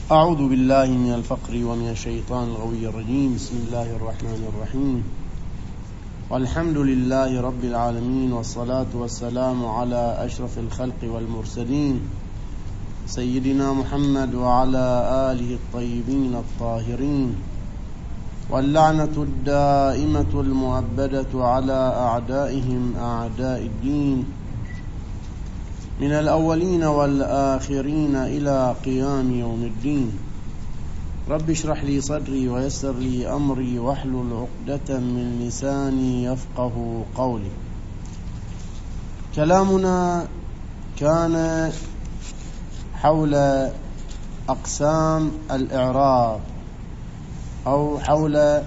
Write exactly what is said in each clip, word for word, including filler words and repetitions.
أعوذ بالله من الفقر ومن الشيطان الغوي الرجيم. بسم الله الرحمن الرحيم، والحمد لله رب العالمين، والصلاة والسلام على أشرف الخلق والمرسلين سيدنا محمد وعلى آله الطيبين الطاهرين، واللعنة الدائمة المؤبدة على أعدائهم أعداء الدين من الأولين والآخرين إلى قيام يوم الدين. رب اشرح لي صدري ويسر لي أمري واحلل عقدة من لساني يفقه قولي. كلامنا كان حول أقسام الإعراب أو حول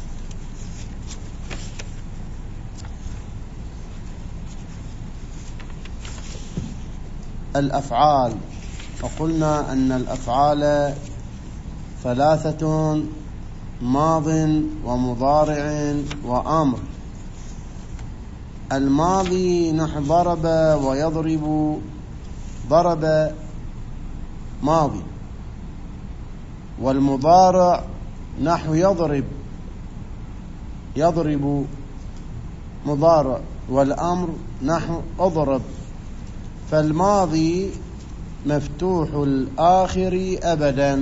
الأفعال، وقلنا أن الأفعال ثلاثة: ماض ومضارع وأمر. الماضي نحو ضرب ويضرب، ضرب ماضي، والمضارع نحو يضرب، يضرب مضارع، والأمر نحو أضرب. فالماضي مفتوح الآخر أبدا،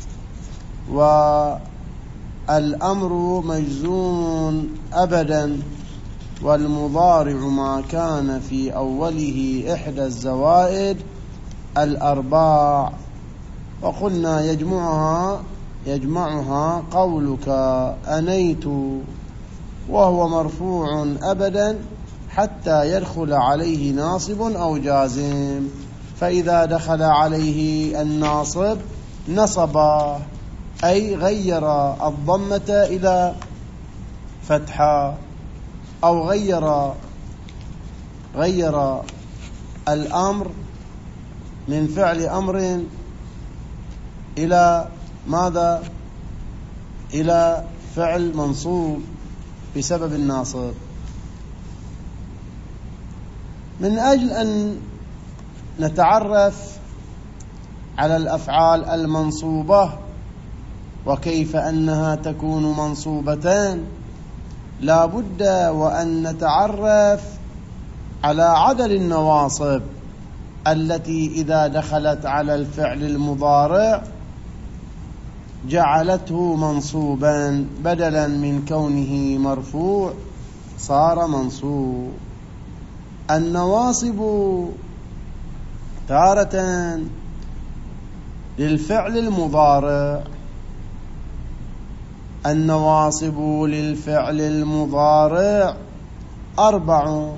والأمر مجزوم أبدا، والمضارع ما كان في أوله إحدى الزوائد الأرباع. وقلنا يجمعها يجمعها قولك أنيت، وهو مرفوع أبدا حتى يدخل عليه ناصب أو جازم، فإذا دخل عليه الناصب نصب، أي غير الضمة إلى فتحة، أو غير غير الأمر من فعل أمر إلى ماذا؟ إلى فعل منصوب بسبب الناصب. من أجل أن نتعرف على الأفعال المنصوبة وكيف أنها تكون منصوبتان، لا بد وأن نتعرف على عدد النواصب التي إذا دخلت على الفعل المضارع جعلته منصوبا، بدلا من كونه مرفوع صار منصوب. النواصب تارة للفعل المضارع، النواصب للفعل المضارع أربع،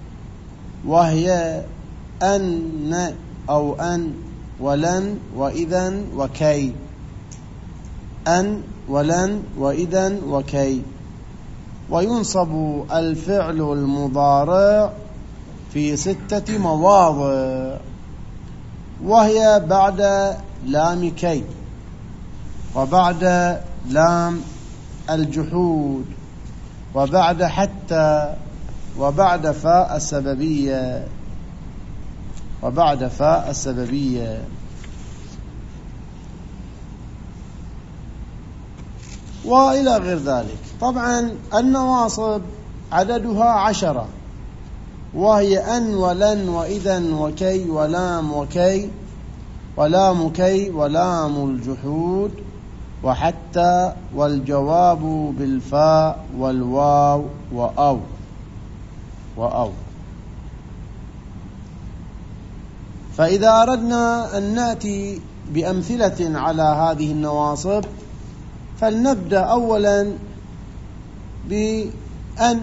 وهي أن أو أن ولن وإذن وكي، أن ولن وإذن وكي. وينصب الفعل المضارع في ستة مواضع، وهي بعد لام كي، وبعد لام الجحود، وبعد حتى، وبعد فاء السببية، وبعد فاء السببية. وإلى غير ذلك. طبعا النواصب عددها عشرة، وهي أن ولن وإذن وكي ولام وكي ولام كي ولام الجحود وحتى، والجواب بالفاء والواو وأو وأو. فإذا أردنا أن نأتي بأمثلة على هذه النواصب، فلنبدأ أولا بأن.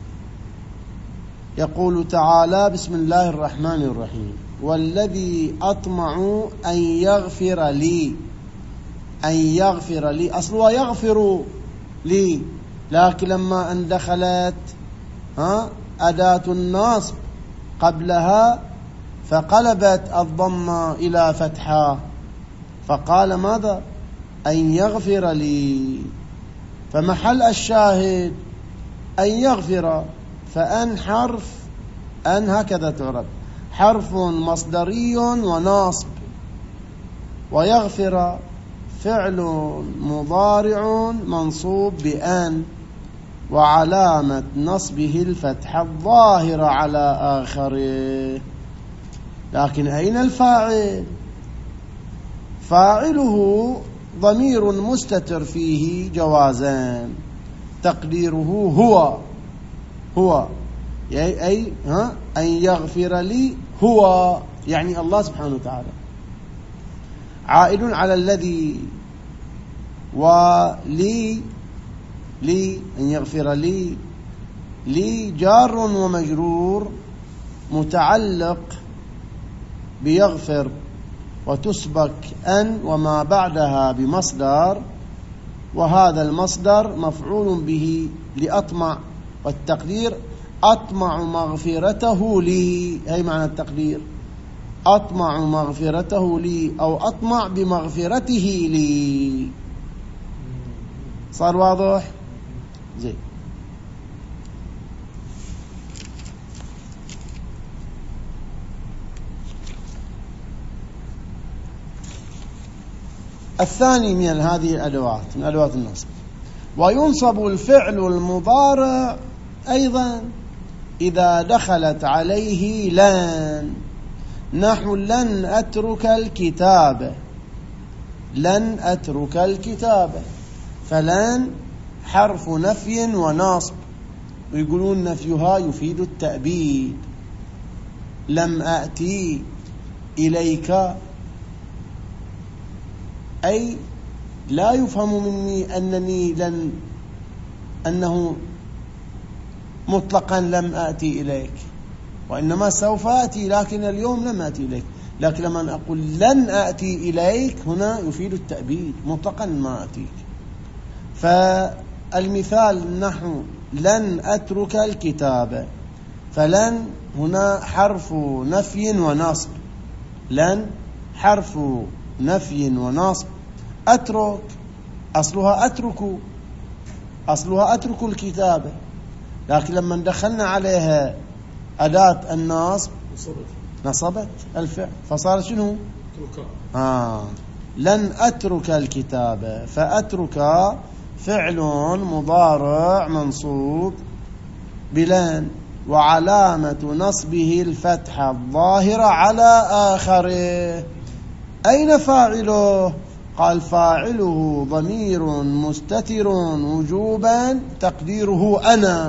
يقول تعالى: بسم الله الرحمن الرحيم: والذي أطمع أن يغفر لي. أن يغفر لي أصلها يغفر لي، لكن لما أن دخلت ها أداة النصب قبلها فقلبت الضمة إلى فتحة، فقال ماذا؟ أن يغفر لي. فمحل الشاهد أن يغفر، فأن حرف، أن هكذا تعرب، حرف مصدري وناصب، ويغفر فعل مضارع منصوب بأن وعلامة نصبه الفتحة الظاهرة على آخره. لكن أين الفاعل؟ فاعله ضمير مستتر فيه جوازان، تقديره هو هو أي ها أن يغفر لي هو، يعني الله سبحانه وتعالى، عائد على الذي، ولي لي أن يغفر لي لي جار ومجرور متعلق بيغفر، وتسبك أن وما بعدها بمصدر، وهذا المصدر مفعول به لأطمع، والتقدير أطمع مغفرته لي، هي معنى التقدير، أطمع مغفرته لي أو أطمع بمغفرته لي. صار واضح؟ زين. الثاني من هذه الأدوات، من أدوات النصب، وينصب الفعل المضارع أيضا إذا دخلت عليه لن، نحو لن أترك الكتاب، لن أترك الكتاب، فلن حرف نفي ونصب، ويقولون نفيها يفيد التأبيد. لم أأتي إليك، أي لا يفهم مني أنني لن أنه مطلقا لم آتي إليك، وإنما سوف آتي، لكن اليوم لم آتي إليك. لكن لما أقول لن آتي إليك هنا يفيد التأبيد، مطلقا ما آتيك. فالمثال نحو لن أترك الكتاب، فلن هنا حرف نفي ونصب، لن حرف نفي ونصب. أترك أصلها أترك، أصلها أترك الكتاب، لكن لما دخلنا عليها أداة النصب نصبت الفعل، فصار شنو؟ آه لن أترك الكتاب، فأترك فعل مضارع منصوب بلن، وعلامة نصبه الفتحة الظاهرة على آخره. أين فاعله؟ قال فاعله ضمير مستتر وجوبا تقديره أنا.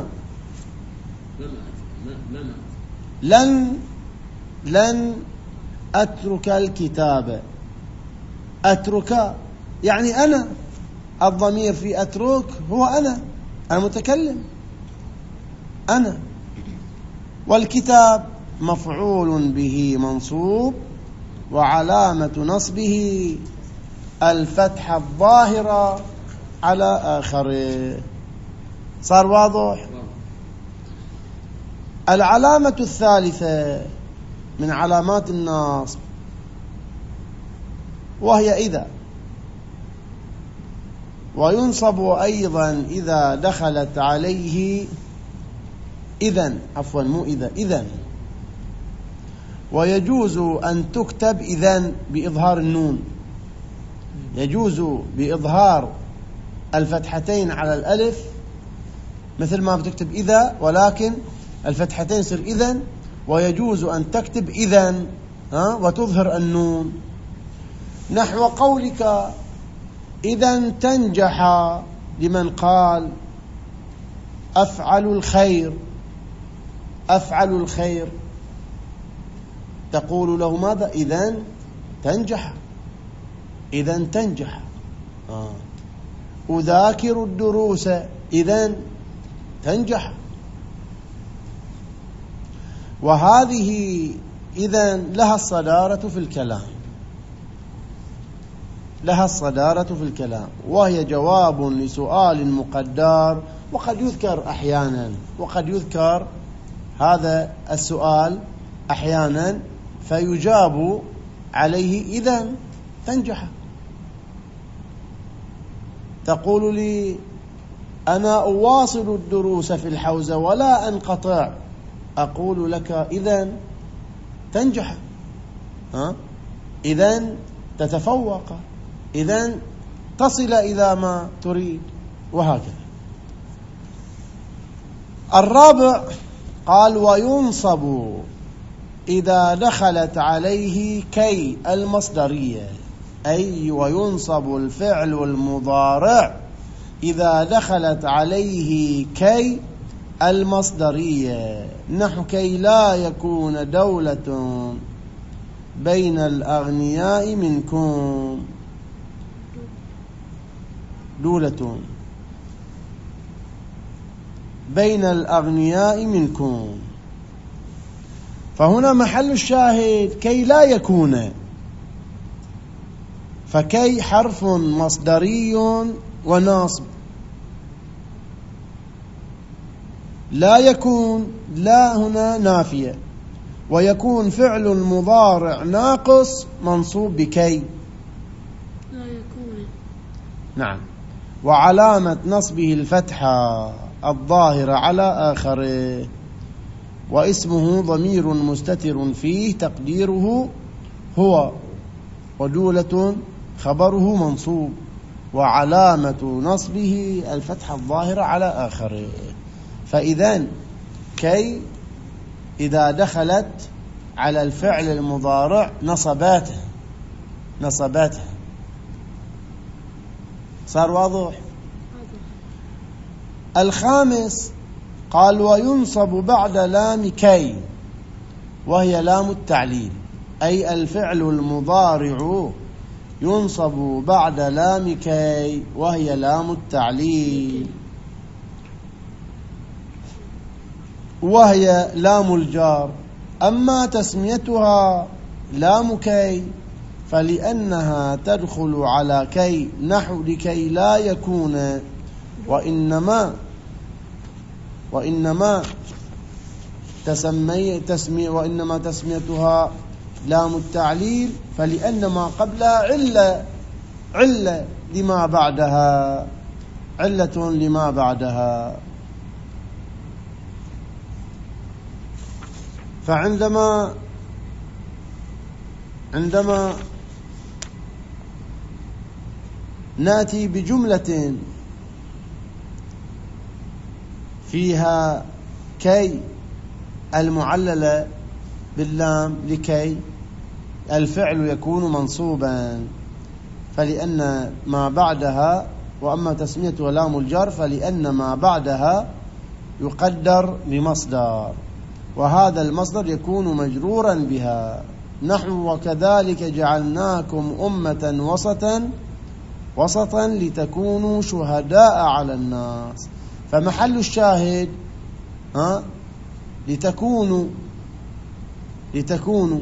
لن لن أترك الكتاب، أترك يعني أنا، الضمير في أترك هو أنا المتكلم، أنا، والكتاب مفعول به منصوب وعلامة نصبه الفتحة الظاهرة على آخره. صار واضح؟ العلامة الثالثة من علامات النصب وهي إذا، وينصب أيضا إذا دخلت عليه إذن، عفوا مو إذا، إذن، ويجوز أن تكتب إذن بإظهار النون، يجوز بإظهار الفتحتين على الألف مثل ما بتكتب إذا، ولكن الفتحتين يصير إذن، ويجوز أن تكتب إذن ها وتظهر النون، نحو قولك إذا تنجح، لمن قال أفعل الخير، أفعل الخير، تقول له ماذا؟ إذا تنجح، إذا تنجح. آه. أذاكر الدروس، إذا تنجح. وهذه إذا لها الصدارة في الكلام، لها الصدارة في الكلام، وهي جواب لسؤال مقدر، وقد يذكر أحيانا، وقد يذكر هذا السؤال أحيانا فيجاب عليه إذا تنجح. تقول لي أنا أواصل الدروس في الحوزة ولا أنقطع، أقول لك إذا تنجح، ها؟ إذا تتفوق، إذا تصل إلى ما تريد، وهكذا. الرابع قال وينصب إذا دخلت عليه كي المصدرية، أي وينصب الفعل المضارع إذا دخلت عليه كي المصدرية، نحو كي لا يكون دولة بين الأغنياء منكم، دولة بين الأغنياء منكم. فهنا محل الشاهد كي لا يكون، فكي حرف مصدري وناصب، لا يكون لا هنا نافية، ويكون فعل المضارع ناقص منصوب بكي لا يكون. نعم. وعلامة نصبه الفتحة الظاهرة على آخره، واسمه ضمير مستتر فيه تقديره هو، ودولة خبره منصوب، وعلامة نصبه الفتحة الظاهرة على آخره. فإذن كي إذا دخلت على الفعل المضارع نصباته نصباته صار واضح؟ الخامس قال وينصب بعد لام كي، وهي لام التعليل، أي الفعل المضارع ينصب بعد لام كي وهي لام التعليل، وهي لام الجار. أما تسميتها لام كي فلأنها تدخل على كي، نحو لكي لا يكون، وإنما وإنما تسمي تسمي وإنما تسميتها لام التعليل فلأن ما قبلها علة علة لما بعدها علة لما بعدها. فعندما عندما نأتي بجملة فيها كي المعللة باللام لكي، الفعل يكون منصوبا فلأن ما بعدها، وأما تسميته لام الجر فلأن ما بعدها يقدر بمصدر، وهذا المصدر يكون مجرورا بها، نحو وكذلك جعلناكم أمة وسطا وسطا لتكونوا شهداء على الناس. فمحل الشاهد ها لتكونوا لتكونوا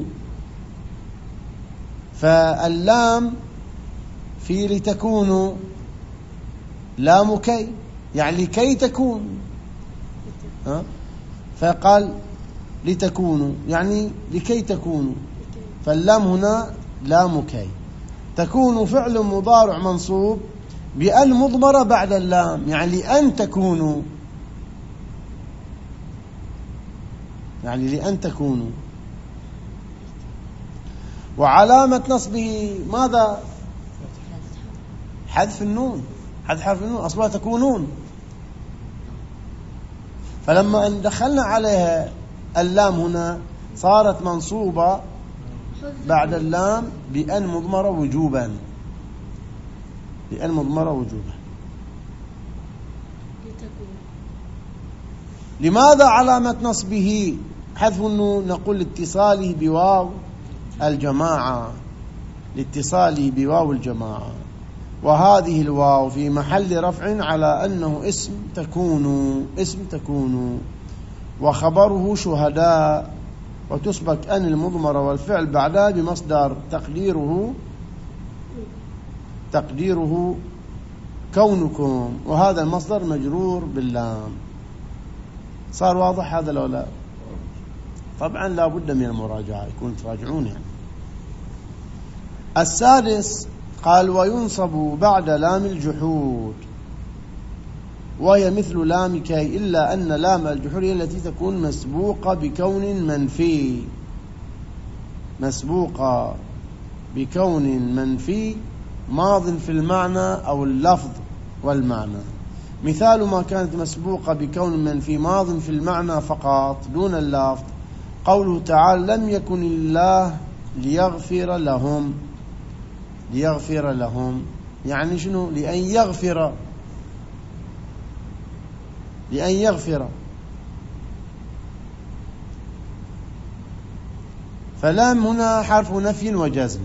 فاللام في لتكونوا لام كي، يعني كي تكون، ها فقال لتكونوا يعني لكي تكونوا، فاللام هنا لام كي. تكون فعل مضارع منصوب بأن مضمرة بعد اللام، يعني لأن تكونوا، يعني لأن تكونوا. وعلامة نصبه ماذا؟ حذف النون، حذف حرف النون، أصلها تكونون، فلما أن دخلنا عليها اللام هنا صارت منصوبة بعد اللام بأن مضمرة وجوبا، بأن مضمرة وجوبا. لماذا علامة نصبه حذف النون؟ نقول لاتصاله بواو الجماعة، لاتصاله بواو الجماعة، وهذه الواو في محل رفع على أنه اسم تكون، اسم تكون، وخبره شهداء، وتسبك أن المضمرة والفعل بعدها بمصدر تقديره تقديره كونكم، وهذا المصدر مجرور باللام. صار واضح هذا لو لا؟ طبعا لا بد من المراجعة، يكون تراجعون يعني. السادس قال وينصب بعد لام الجحود، وهي مثل لام كي، إلا أن لام الجحود هي التي تكون مسبوقة بكون منفي، مسبوقة بكون منفي ماض في المعنى أو اللفظ والمعنى. مثال ما كانت مسبوقة بكون من في ماض في المعنى فقط دون اللفظ، قوله تعالى لم يكن الله ليغفر لهم. ليغفر لهم يعني شنو؟ لأن يغفر، لأن يغفر. فلام هنا حرف نفي وجزم،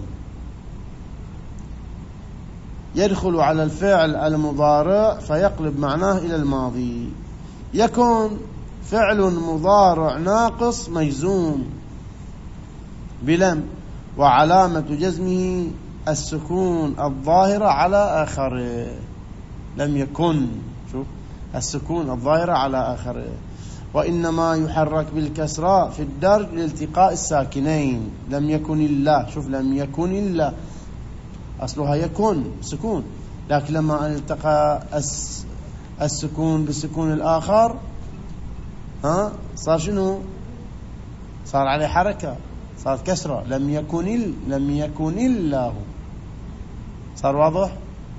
يدخل على الفعل المضارع فيقلب معناه إلى الماضي. يكون فعل مضارع ناقص مجزوم بلم، وعلامة جزمه السكون الظاهرة على آخره. لم يكن، شوف السكون الظاهرة على آخره. وإنما يحرك بالكسراء في الدرج لالتقاء الساكنين. لم يكن الله، شوف لم يكن الله أصلها يكون سكون، لكن لما التقى السكون بالسكون الآخر ها صار شنو؟ صار عليه حركة، صارت كسرة. لم يكن ال... لم يكن الله. صار واضح؟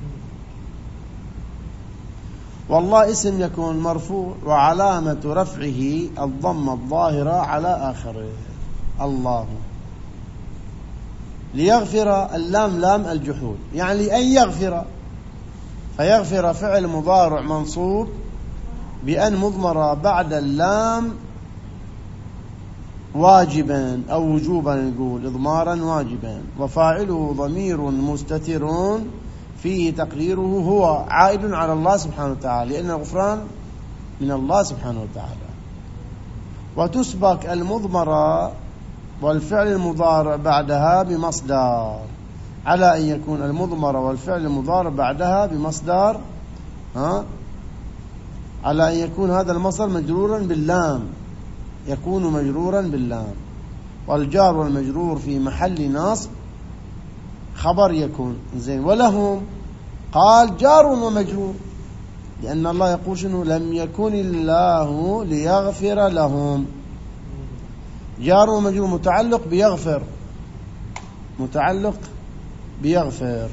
والله اسم يكون مرفوع وعلامة رفعه الضمة الظاهرة على آخره. الله. ليغفر اللام لام الجحود، يعني أن يغفر. فيغفر فعل مضارع منصوب بأن مضمرة بعد اللام واجبا أو وجوبا، نقول إضمارا واجبا، وفاعله ضمير مستتر فيه تقديره هو عائد على الله سبحانه وتعالى، لأن الغفران من الله سبحانه وتعالى. وتسبق المضمرة والفعل المضارع بعدها بمصدر، على أن يكون المضمرة والفعل المضارع بعدها بمصدر، ها على أن يكون هذا المصدر مجرورا باللام، يكون مجرورا باللام. والجار والمجرور في محل نصب خبر يكون. زين. ولهم قال جار ومجرور، لأن الله يقول شنو؟ لم يكن الله ليغفر لهم. جار ومجرور متعلق بيغفر، متعلق بيغفر.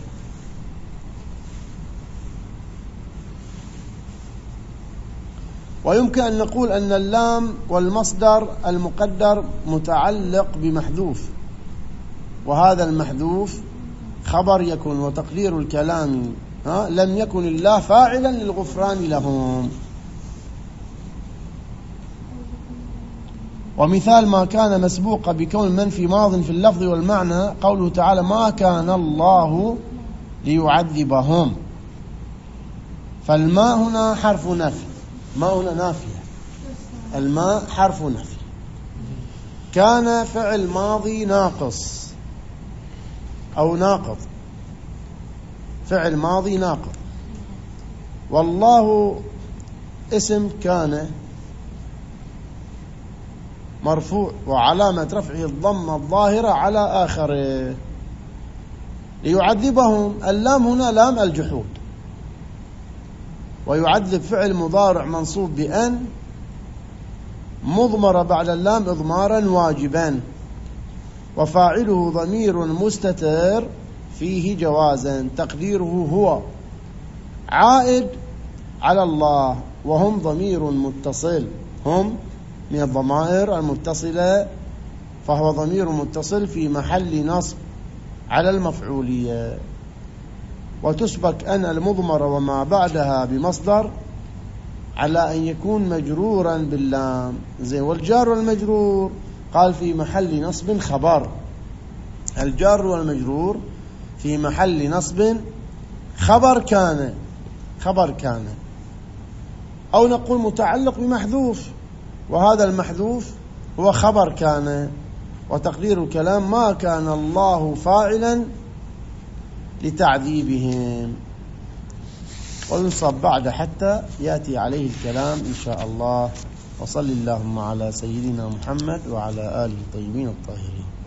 ويمكن أن نقول أن اللام والمصدر المقدر متعلق بمحذوف، وهذا المحذوف خبر يكون، وتقدير الكلام ها لم يكن الله فاعلا للغفران لهم. ومثال ما كان مسبوق بكون منفي ماض في اللفظ والمعنى، قوله تعالى ما كان الله ليعذبهم. فالماء هنا حرف نفي، ما هنا نافية، الماء حرف نفي. كان فعل ماضي ناقص أو ناقض، فعل ماضي ناقض. والله اسم كان مرفوع وعلامة رفعه الضمة الظاهرة على آخره. ليعذبهم اللام هنا لام الجحود، ويعذب فعل مضارع منصوب بأن مضمر بعد اللام إضمارا واجبا، وفاعله ضمير مستتر فيه جوازا، تقديره هو عائد على الله، وهم ضمير متصل، هم من الضمائر المتصلة، فهو ضمير متصل في محل نصب على المفعولية. وتسبك أن المضمر وما بعدها بمصدر على أن يكون مجرورا باللام. زين. والجار والمجرور قال في محل نصب خبر. الجار والمجرور في محل نصب خبر كان، خبر كان، أو نقول متعلق بمحذوف، وهذا المحذوف هو خبر كان. وتقدير الكلام ما كان الله فاعلا لتعذيبهم. وينصب بعد حتى يأتي عليه الكلام إن شاء الله. وصل اللهم على سيدنا محمد وعلى آله الطيبين الطاهرين.